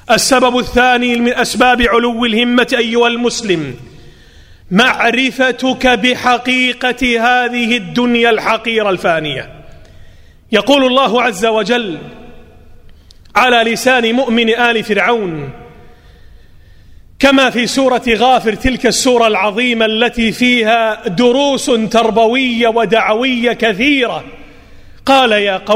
السبب الثاني من أسباب علو الهمة أيها المسلم معرفتك بحقيقة هذه الدنيا الحقيرة الفانية. يقول الله عز وجل على لسان مؤمن آل فرعون كما في سورة غافر، تلك السورة العظيمة التي فيها دروس تربوية ودعوية كثيرة، قال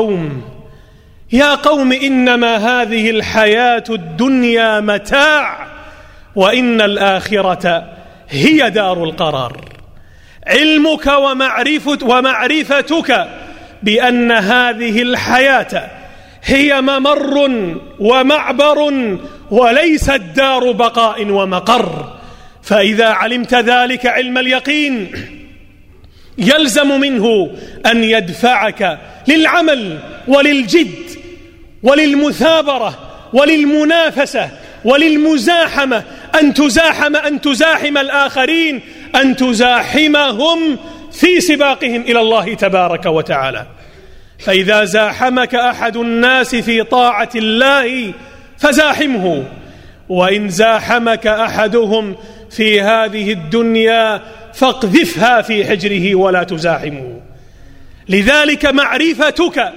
يا قوم إنما هذه الحياة الدنيا متاع وإن الآخرة هي دار القرار. علمك ومعرفتك بأن هذه الحياة هي ممر ومعبر وليست دار بقاء ومقر، فإذا علمت ذلك علم اليقين يلزم منه أن يدفعك للعمل وللجد وللمثابرة وللمنافسة وللمزاحمة، أن تزاحم الآخرين، أن تزاحمهم في سباقهم إلى الله تبارك وتعالى. فإذا زاحمك أحد الناس في طاعة الله فزاحمه، وإن زاحمك أحدهم في هذه الدنيا فاقذفها في حجره ولا تزاحمه. لذلك معرفتك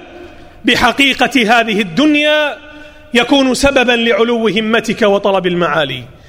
بحقيقة هذه الدنيا يكون سببا لعلو همتك وطلب المعالي.